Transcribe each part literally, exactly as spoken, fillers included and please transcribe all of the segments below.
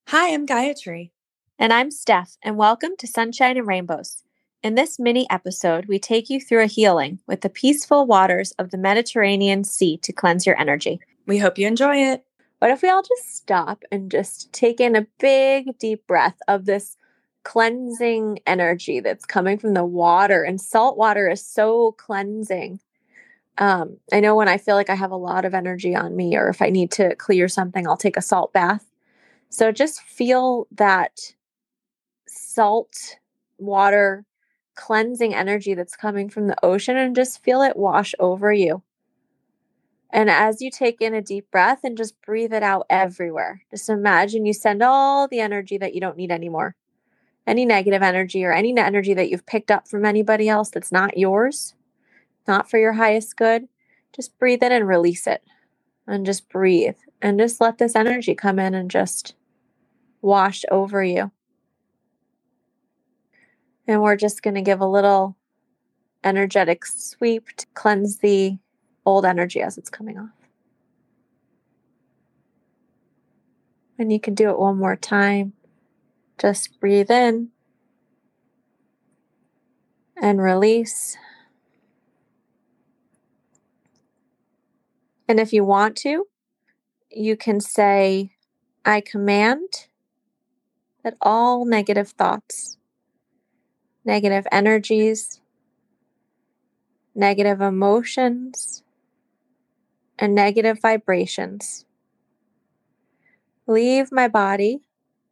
Hi, I'm Gayatri. And I'm Steph, and welcome to Sunshine and Rainbows. In this mini episode, we take you through a healing with the peaceful waters of the Mediterranean Sea to cleanse your energy. We hope you enjoy it. What if we all just stop and just take in a big, deep breath of this cleansing energy that's coming from the water? And salt water is so cleansing. Um, I know when I feel like I have a lot of energy on me, or if I need to clear something, I'll take a salt bath. So just feel that salt water cleansing energy that's coming from the ocean and just feel it wash over you. And as you take in a deep breath and just breathe it out everywhere, just imagine you send all the energy that you don't need anymore. Any negative energy or any energy that you've picked up from anybody else that's not yours, not for your highest good, just breathe in and release it. And just breathe and just let this energy come in and just wash over you. And we're just going to give a little energetic sweep to cleanse the old energy as it's coming off. And you can do it one more time. Just breathe in and release. And if you want to, you can say, I command that all negative thoughts, negative energies, negative emotions, and negative vibrations leave my body,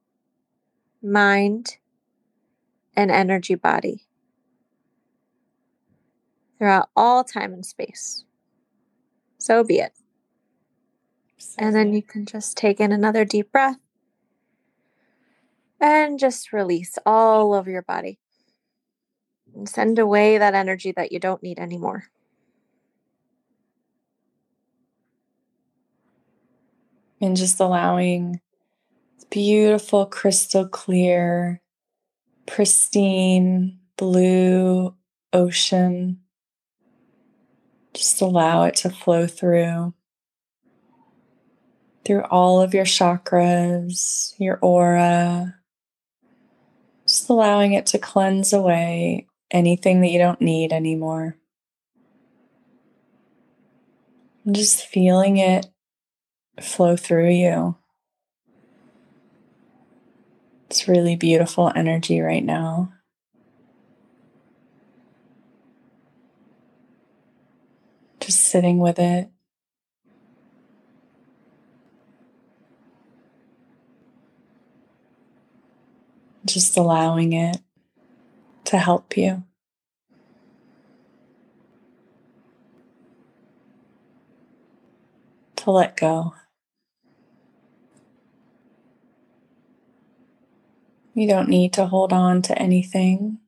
mind, and energy body throughout all time and space. So be it. And then you can just take in another deep breath and just release all over your body. And send away that energy that you don't need anymore. And just allowing beautiful, crystal clear, pristine, blue ocean. Just allow it to flow through, through all of your chakras, your aura. Just allowing it to cleanse away anything that you don't need anymore. And just feeling it flow through you. It's really beautiful energy right now. Just sitting with it. Just allowing it to help you. To let go. You don't need to hold on to anything.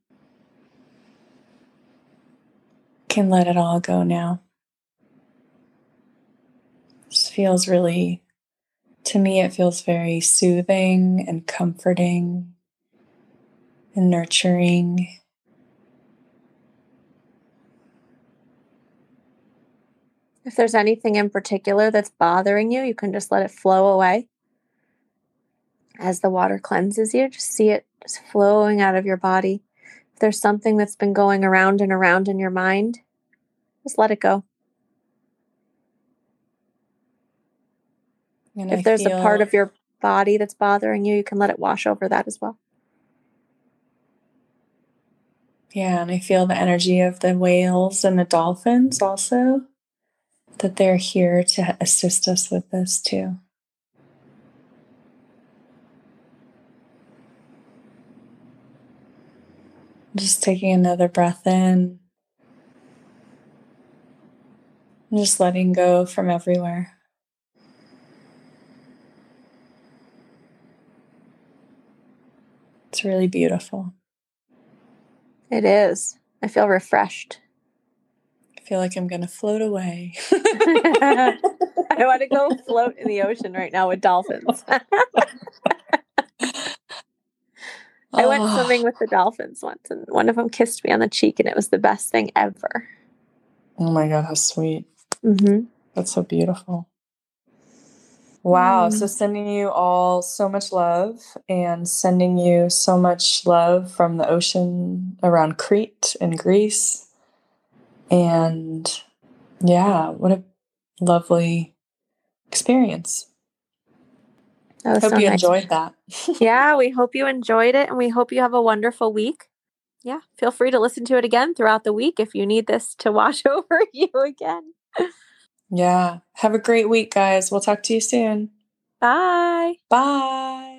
You can let it all go now. This feels really, to me, it feels very soothing and comforting and nurturing. If there's anything in particular that's bothering you, you can just let it flow away. As the water cleanses you, just see it just flowing out of your body. If there's something that's been going around and around in your mind, just let it go. And if I there's feel, a part of your body that's bothering you, you can let it wash over that as well. Yeah, and I feel the energy of the whales and the dolphins also, that they're here to assist us with this too. Just taking another breath in. And just letting go from everywhere. It's really beautiful. It is. I feel refreshed. I feel like I'm going to float away. I want to go float in the ocean right now with dolphins. I went Oh. swimming with the dolphins once, and one of them kissed me on the cheek, and it was the best thing ever. Oh my God, how sweet. Mm-hmm. That's so beautiful. Wow. So Mm. sending you all so much love and sending you so much love from the ocean around Crete and Greece. And yeah, what a lovely experience. That was Hope so you nice. enjoyed that. Yeah, we hope you enjoyed it and we hope you have a wonderful week. Yeah, feel free to listen to it again throughout the week if you need this to wash over you again. Yeah. Have a great week, guys. We'll talk to you soon. Bye. Bye.